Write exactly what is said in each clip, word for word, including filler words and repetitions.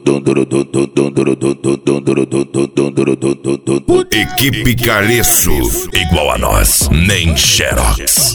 Equipe Caleço, igual a nós, nem Xerox.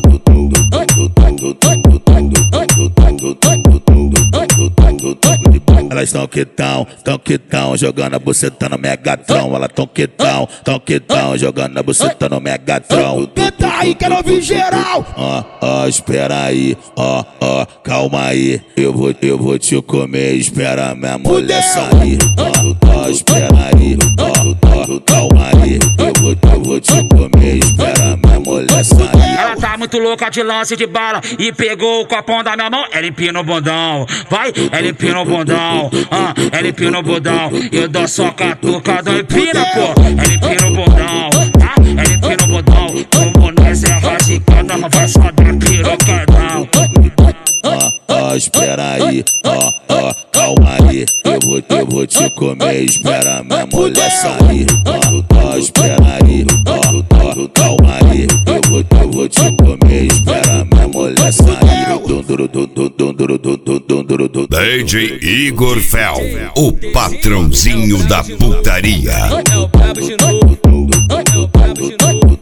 Elas tão que tão, tão que tão, jogando a buceta no Megatron. Elas tão que tão, tão que tão, jogando a buceta no Megatron. Tenta aí que eu não vi geral. Ó, ó, espera aí, ó, ó, calma aí. Eu vou, eu vou te comer, espera minha mulher sair. Ó, ó, espera aí, ó, ó, calma aí. Eu vou, eu vou te comer, espera minha mulher sair. Ela tá muito louca de lance de bala e pegou o copão da minha mão. Ela empina o bundão, vai, ela empina o bundão, ah, ela empina o bundão. Eu dou só catucada, empina, pô. Ela empina o bundão, tá? Ela empina o bundão. Como nós é rasicada, vai só dar pirocadão. Ó, ó, espera aí, ó, ó, calma aí. Eu vou, eu vou te comer, espera minha mulher sair. Ó, ó, espera aí, ó, ó, calma aí. Eu vou, eu vou te comer, espera minha mulher sair. D J Igor Fel, o patrãozinho da putaria. É o brabo de novo, é o brabo de novo.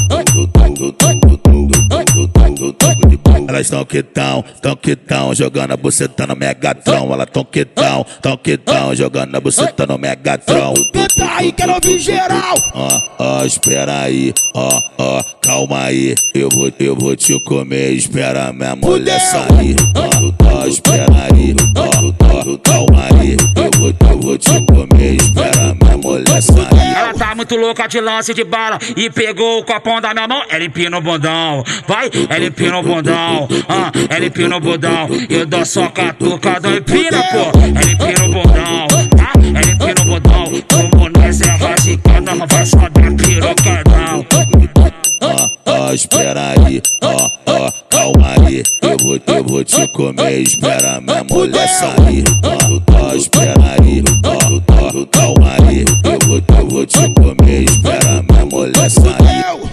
Elas tão que tão, tão que tão, jogando a buceta no Megatron. Elas tão que tão, tão que tão, jogando a buceta no Megatron. Tenta aí que eu não vi geral. Ó, ó, espera aí, ó, ó, calma aí. Eu vou, eu vou te comer, espera minha mulher sair. Ó, ó, espera aí, ó, ó, calma aí. Eu vou, eu vou te comer, espera minha mulher sair. Ela tá muito louca de lance de bala e pegou o copão da minha mão. Ela empina o bundão, vai, ela empina o bundão, ah, ela empina o bundão. Eu dou só catucada, empina, pô. Ela empina o bundão, tá? Ela empina o bundão. Como nós é rasicada, vai só dar pirocadão. Ó, ó, espera aí, ó, ó, calma aí. Eu vou, eu vou te comer, espera minha mulher sair. Ó, ó, espera aí, ó, ó, calma aí. Eu vou, eu vou te comer, espera minha mulher sair.